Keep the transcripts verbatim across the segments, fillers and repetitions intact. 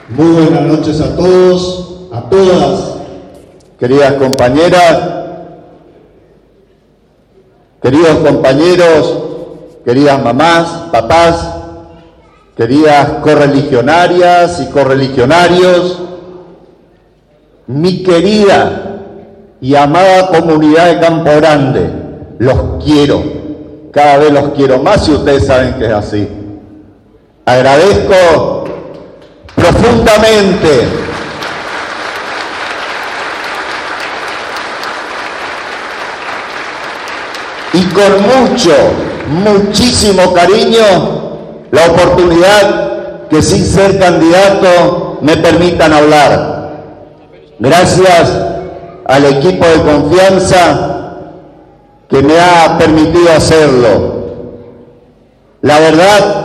Muy buenas noches a todos, a todas, queridas compañeras, queridos compañeros, queridas mamás, papás, queridas correligionarias y correligionarios, mi querida y amada comunidad de Campo Grande, los quiero, cada vez los quiero más y ustedes saben que es así. Agradezco profundamente y con mucho, muchísimo cariño la oportunidad que sin ser candidato me permitan hablar. Gracias al equipo de confianza que me ha permitido hacerlo. La verdad,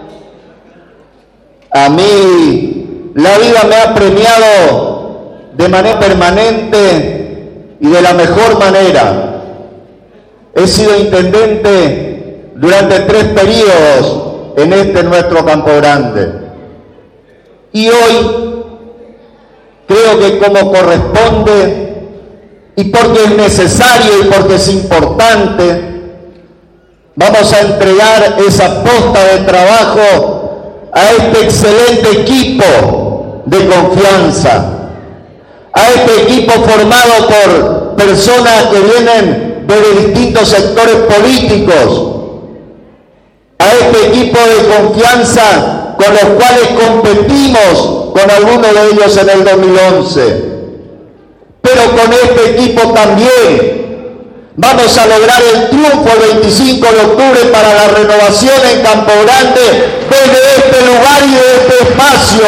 a mí la vida me ha premiado de manera permanente y de la mejor manera. He sido intendente durante tres periodos en este nuestro Campo Grande. Y hoy creo que como corresponde, y porque es necesario y porque es importante, vamos a entregar esa posta de trabajo a este excelente equipo de confianza, a este equipo formado por personas que vienen de distintos sectores políticos, a este equipo de confianza con los cuales competimos con algunos de ellos en el dos mil once, pero con este equipo también vamos a lograr el triunfo el veinticinco de octubre para la renovación en Campo Grande desde este lugar y de este espacio.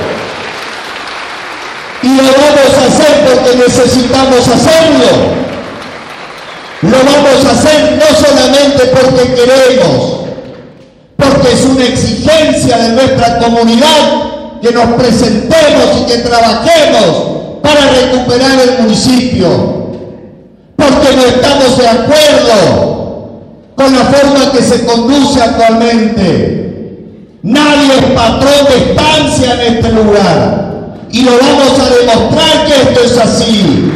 Y lo vamos a hacer porque necesitamos hacerlo. Lo vamos a hacer no solamente porque queremos, porque es una exigencia de nuestra comunidad que nos presentemos y que trabajemos para recuperar el municipio. Porque no estamos de acuerdo con la forma que se conduce actualmente. Nadie es patrón de estancia en este lugar. Y lo vamos a demostrar que esto es así.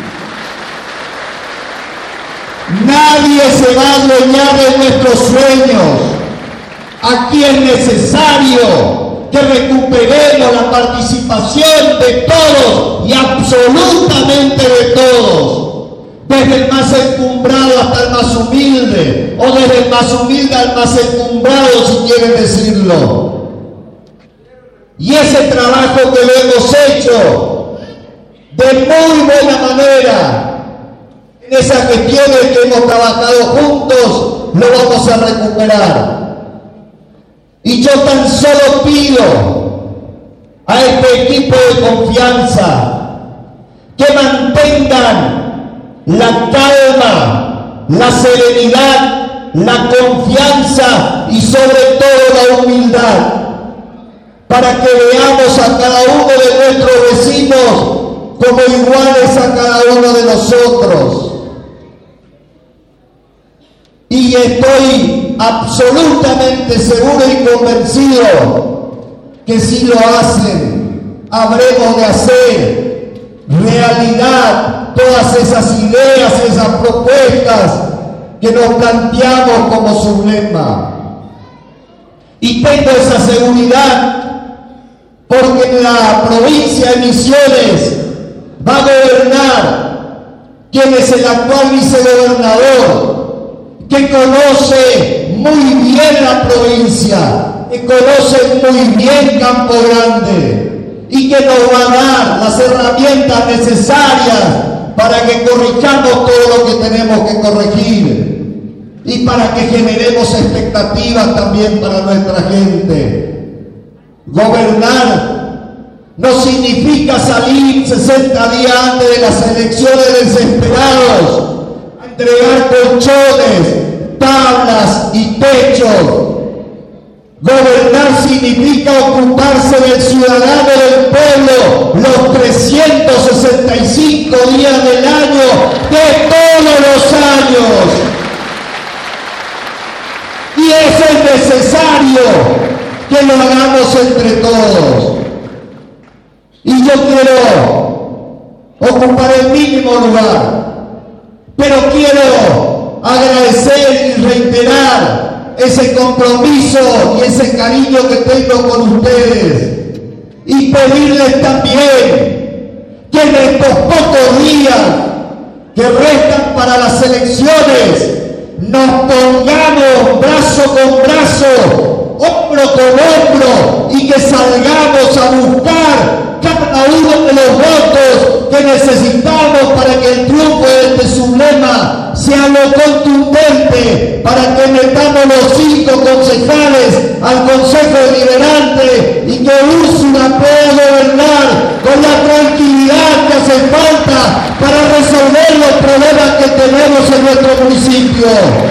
Nadie se va a adueñar de nuestros sueños. Aquí es necesario que recuperemos la participación de todos y absolutamente de todos. Desde el más encumbrado hasta el más humilde, o desde el más humilde al más encumbrado, si quieren decirlo. Y ese trabajo que lo hemos hecho de muy buena manera, en esas gestiones que hemos trabajado juntos, lo vamos a recuperar. Y yo tan solo pido a este equipo de confianza que mantengan la calma, la serenidad, la confianza y sobre todo la humildad, para que veamos a cada uno de nuestros vecinos como iguales a cada uno de nosotros. Y estoy absolutamente seguro y convencido que si lo hacen, habremos de hacer realidad todas esas ideas, esas propuestas que nos planteamos como sublema. Y tengo esa seguridad porque en la provincia de Misiones va a gobernar quien es el actual vicegobernador, que conoce muy bien la provincia, que conoce muy bien Campo Grande y que nos va a dar las herramientas necesarias para que corrijamos todo lo que tenemos que corregir y para que generemos expectativas también para nuestra gente. Gobernar no significa salir sesenta días antes de las elecciones desesperados a entregar colchones, tablas y techos. Gobernar significa ocuparse del ciudadano del pueblo los trescientos sesenta y cinco días del año, de todos los años. Y eso es necesario que lo hagamos entre todos. Y yo quiero ocupar el mínimo lugar, pero quiero agradecer y reiterar ese compromiso y ese cariño que tengo con ustedes y pedirles también que en estos pocos días que restan para las elecciones nos pongamos brazo con brazo, hombro con hombro y que salgamos a buscar cada uno de los votos que necesitamos para que el triunfo de este sublema sea lo contundente, para que metamos los cinco concejales al Consejo Deliberante y que Úrsula pueda gobernar con la tranquilidad que hace falta para resolver los problemas que tenemos en nuestro municipio.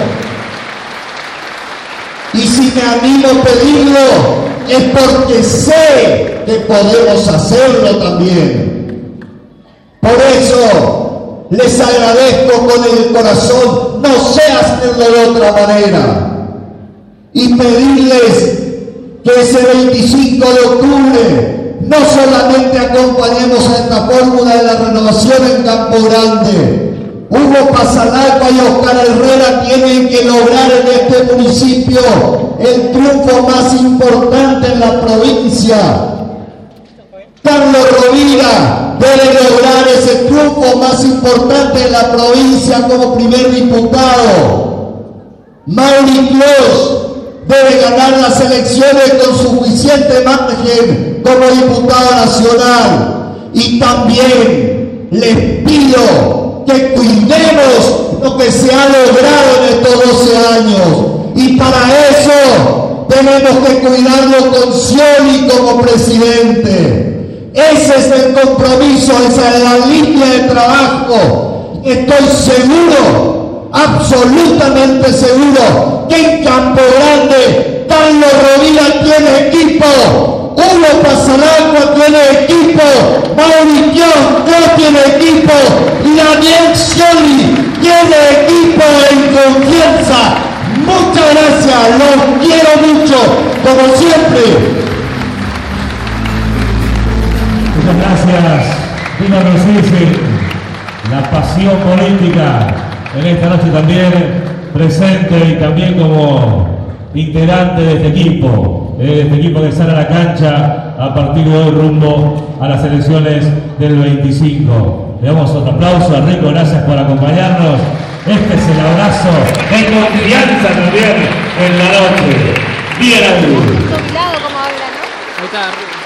Y si me animo a pedirlo, es porque sé que podemos hacerlo también. Por eso les agradezco con el corazón, no sé hacerlo de otra manera, y pedirles que ese veinticinco de octubre no solamente acompañemos a esta fórmula de la renovación en Campo Grande. Hugo Pasalacqua y Oscar Herrera tienen que lograr en este municipio el triunfo más importante en la provincia. Carlos Rovira debe lograr ese triunfo más importante en la provincia como primer diputado. Mauri Clos debe ganar las elecciones con suficiente margen como diputado nacional. Y también les pido que cuidemos lo que se ha logrado en estos doce años. Y para eso tenemos que cuidarlo con Scioli como presidente. Ese es el compromiso, esa es la línea de trabajo. Estoy seguro, absolutamente seguro, que en Campo Grande Carlos Rovira tiene equipo, Hugo Pasalacqua tiene equipo, Mauricio no tiene equipo y Daniel Scioli tiene equipo en confianza. Muchas gracias, los quiero mucho, como siempre. Muchas gracias, Dino Rosisi, la pasión política en esta noche también presente y también como integrante de este equipo, de este equipo que sale a la cancha a partir de hoy rumbo a las elecciones del veinticinco. Le damos otro aplauso a Rico, gracias por acompañarnos. Este es el abrazo de confianza también en la noche. Bien, Andrew. Jubilado como habla, ¿no? Ahí está.